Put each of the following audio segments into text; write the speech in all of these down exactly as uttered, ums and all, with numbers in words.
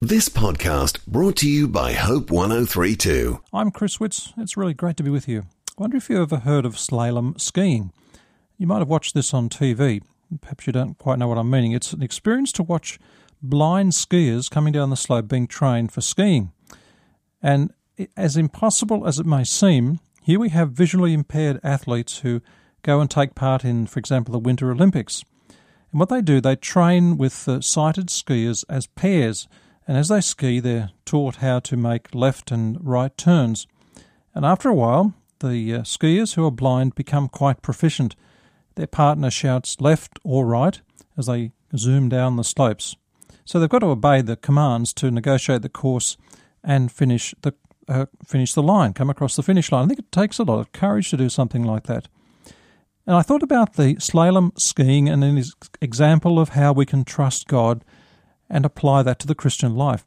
This podcast brought to you by Hope one oh three two. I'm Chris Witts. It's really great to be with you. I wonder if you ever heard of slalom skiing. You might have watched this on T V. Perhaps you don't quite know what I'm meaning. It's an experience to watch blind skiers coming down the slope being trained for skiing. And as impossible as it may seem, here we have visually impaired athletes who go and take part in, for example, the Winter Olympics. And what they do, they train with uh, sighted skiers as pairs. And as they ski, they're taught how to make left and right turns. And after a while, the uh, skiers who are blind become quite proficient. Their partner shouts left or right as they zoom down the slopes. So they've got to obey the commands to negotiate the course and finish the uh, finish the line, come across the finish line. I think it takes a lot of courage to do something like that. And I thought about the slalom skiing and an example of how we can trust God and apply that to the Christian life.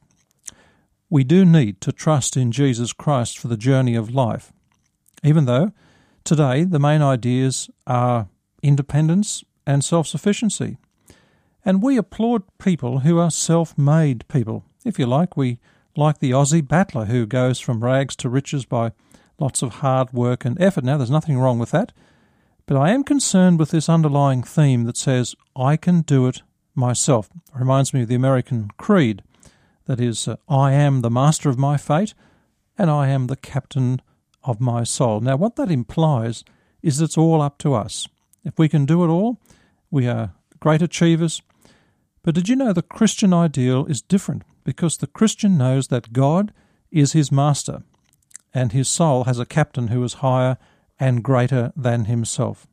We do need to trust in Jesus Christ for the journey of life, even though today the main ideas are independence and self-sufficiency. And we applaud people who are self-made people. If you like, we like the Aussie battler who goes from rags to riches by lots of hard work and effort. Now, there's nothing wrong with that, but I am concerned with this underlying theme that says, I can do it myself. It reminds me of the American creed, that is, uh, I am the master of my fate and I am the captain of my soul. Now, what that implies is it's all up to us. If we can do it all, we are great achievers. But did you know the Christian ideal is different? Because the Christian knows that God is his master and his soul has a captain who is higher and greater than himself.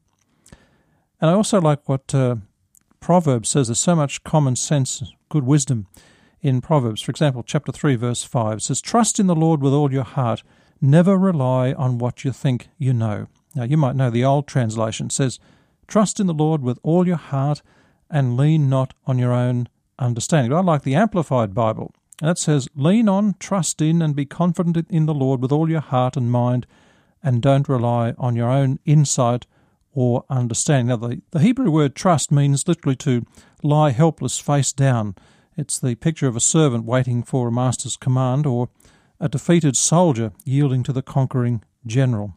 And I also like what uh, Proverbs says. There's so much common sense, good wisdom in Proverbs. For example, chapter three, verse five says, trust in the Lord with all your heart. Never rely on what you think you know. Now, you might know the old translation says, trust in the Lord with all your heart and lean not on your own understanding. But I like the Amplified Bible. And that says, lean on, trust in, and be confident in the Lord with all your heart and mind, and don't rely on your own insight or understanding. Now, the, the Hebrew word trust means literally to lie helpless face down. It's the picture of a servant waiting for a master's command, or a defeated soldier yielding to the conquering general.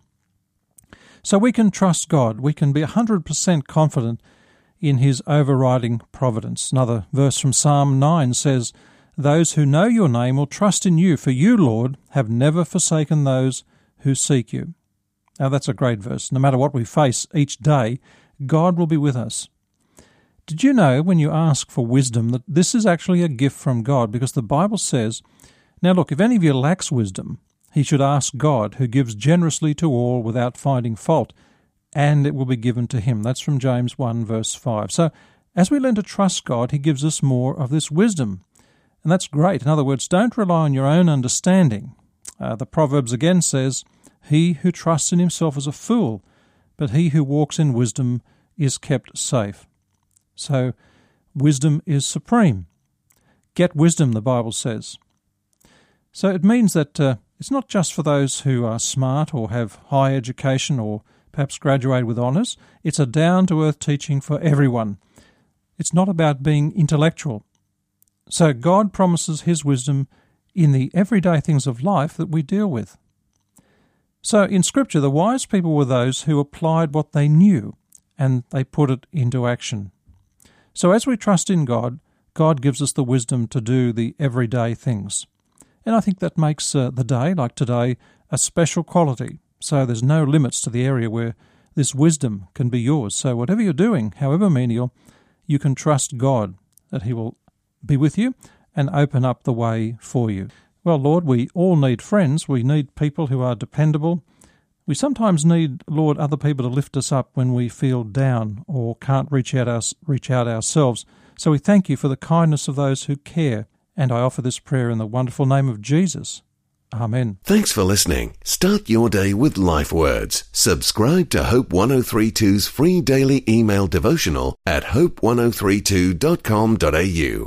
So we can trust God. We can be one hundred percent confident in his overriding providence. Another verse from Psalm nine says, those who know your name will trust in you, for you, Lord, have never forsaken those who seek you. Now, that's a great verse. No matter what we face each day, God will be with us. Did you know when you ask for wisdom that this is actually a gift from God? Because the Bible says, now look, if any of you lacks wisdom, he should ask God, who gives generously to all without finding fault, and it will be given to him. That's from James one, verse five. So as we learn to trust God, he gives us more of this wisdom. And that's great. In other words, don't rely on your own understanding. Uh, the Proverbs again says, he who trusts in himself is a fool, but he who walks in wisdom is kept safe. So wisdom is supreme. Get wisdom, the Bible says. So it means that uh, it's not just for those who are smart or have high education or perhaps graduate with honours. It's a down-to-earth teaching for everyone. It's not about being intellectual. So God promises his wisdom in the everyday things of life that we deal with. So in Scripture, the wise people were those who applied what they knew and they put it into action. So as we trust in God, God gives us the wisdom to do the everyday things. And I think that makes uh, the day, like today, a special quality. So there's no limits to the area where this wisdom can be yours. So whatever you're doing, however menial, you can trust God that he will be with you and open up the way for you. Well, Lord, we all need friends. We need people who are dependable. We sometimes need, Lord, other people to lift us up when we feel down or can't reach out, our, reach out ourselves. So we thank you for the kindness of those who care. And I offer this prayer in the wonderful name of Jesus. Amen. Thanks for listening. Start your day with Life Words. Subscribe to Hope one oh three two's free daily email devotional at hope one oh three two dot com dot a u.